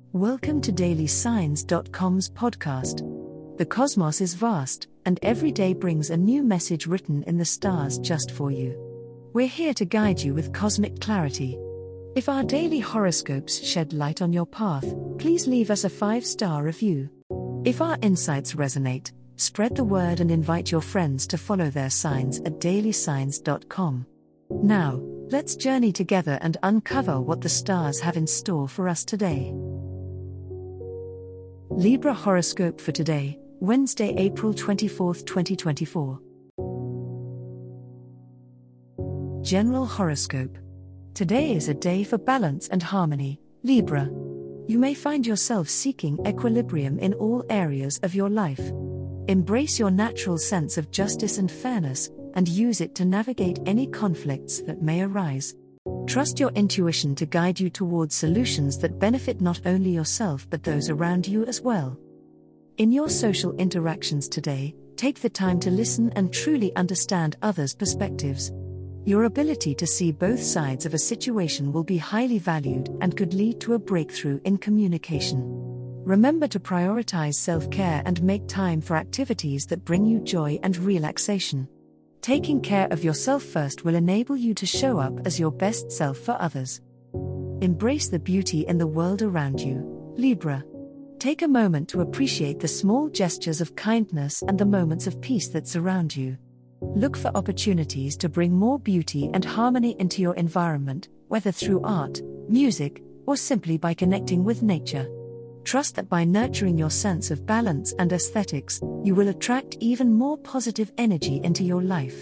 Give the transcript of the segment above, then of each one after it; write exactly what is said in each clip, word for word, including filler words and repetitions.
Welcome to daily signs dot com's podcast. The cosmos is vast, and every day brings a new message written in the stars just for you. We're here to guide you with cosmic clarity. If our daily horoscopes shed light on your path, please leave us a five-star review. If our insights resonate, spread the word and invite your friends to follow their signs at daily signs dot com. Now, let's journey together and uncover what the stars have in store for us today. Libra horoscope for today, Wednesday, April twenty-fourth, twenty twenty-four. General horoscope. Today is a day for balance and harmony, Libra. You may find yourself seeking equilibrium in all areas of your life. Embrace your natural sense of justice and fairness, and use it to navigate any conflicts that may arise. Trust your intuition to guide you towards solutions that benefit not only yourself but those around you as well. In your social interactions today, take the time to listen and truly understand others' perspectives. Your ability to see both sides of a situation will be highly valued and could lead to a breakthrough in communication. Remember to prioritize self-care and make time for activities that bring you joy and relaxation. Taking care of yourself first will enable you to show up as your best self for others. Embrace the beauty in the world around you, Libra. Take a moment to appreciate the small gestures of kindness and the moments of peace that surround you. Look for opportunities to bring more beauty and harmony into your environment, whether through art, music, or simply by connecting with nature. Trust that by nurturing your sense of balance and aesthetics, you will attract even more positive energy into your life.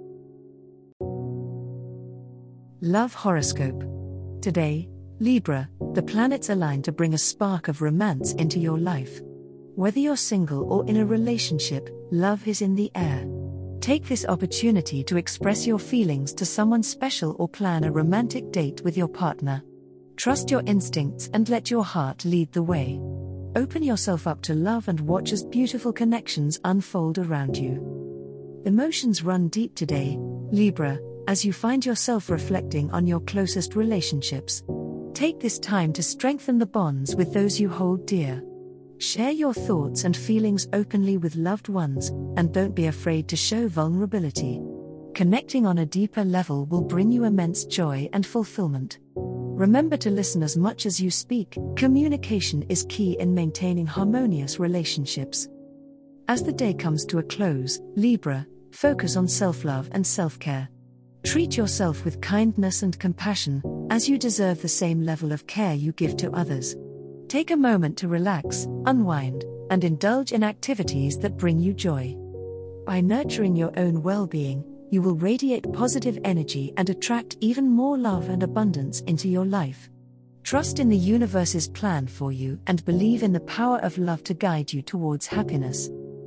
Love horoscope. Today, Libra, the planets align to bring a spark of romance into your life. Whether you're single or in a relationship, love is in the air. Take this opportunity to express your feelings to someone special or plan a romantic date with your partner. Trust your instincts and let your heart lead the way. Open yourself up to love and watch as beautiful connections unfold around you. Emotions run deep today, Libra, as you find yourself reflecting on your closest relationships. Take this time to strengthen the bonds with those you hold dear. Share your thoughts and feelings openly with loved ones, and don't be afraid to show vulnerability. Connecting on a deeper level will bring you immense joy and fulfillment. Remember to listen as much as you speak. Communication is key in maintaining harmonious relationships. As the day comes to a close, Libra, focus on self-love and self-care. Treat yourself with kindness and compassion, as you deserve the same level of care you give to others. Take a moment to relax, unwind, and indulge in activities that bring you joy. By nurturing your own well-being, you will radiate positive energy and attract even more love and abundance into your life. Trust in the universe's plan for you and believe in the power of love to guide you towards happiness.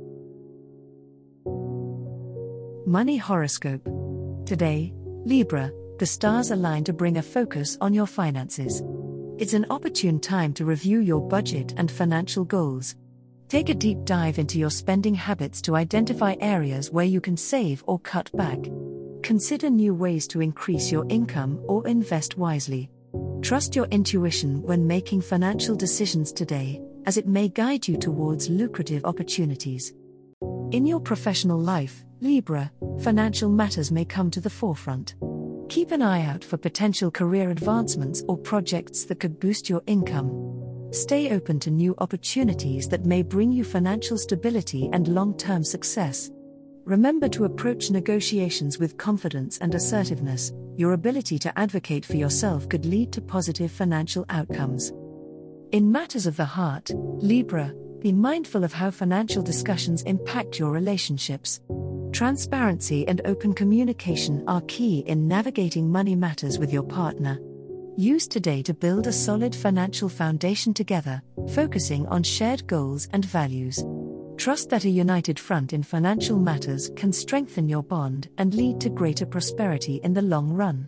Money horoscope. Today, Libra, the stars align to bring a focus on your finances. It's an opportune time to review your budget and financial goals. Take a deep dive into your spending habits to identify areas where you can save or cut back. Consider new ways to increase your income or invest wisely. Trust your intuition when making financial decisions today, as it may guide you towards lucrative opportunities. In your professional life, Libra, financial matters may come to the forefront. Keep an eye out for potential career advancements or projects that could boost your income. Stay open to new opportunities that may bring you financial stability and long-term success. Remember to approach negotiations with confidence and assertiveness. Your ability to advocate for yourself could lead to positive financial outcomes. In matters of the heart, Libra, be mindful of how financial discussions impact your relationships. Transparency and open communication are key in navigating money matters with your partner. Use today to build a solid financial foundation together, focusing on shared goals and values. Trust that a united front in financial matters can strengthen your bond and lead to greater prosperity in the long run.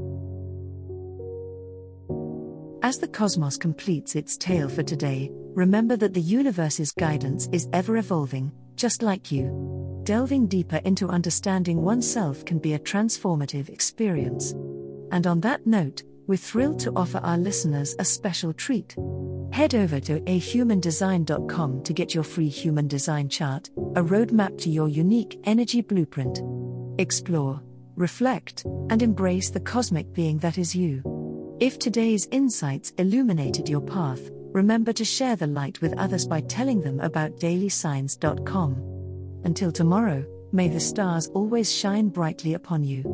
As the cosmos completes its tale for today, remember that the universe's guidance is ever evolving, just like you. Delving deeper into understanding oneself can be a transformative experience. And on that note, we're thrilled to offer our listeners a special treat. Head over to a human design dot com to get your free human design chart, a roadmap to your unique energy blueprint. Explore, reflect, and embrace the cosmic being that is you. If today's insights illuminated your path, remember to share the light with others by telling them about daily signs dot com. Until tomorrow, may the stars always shine brightly upon you.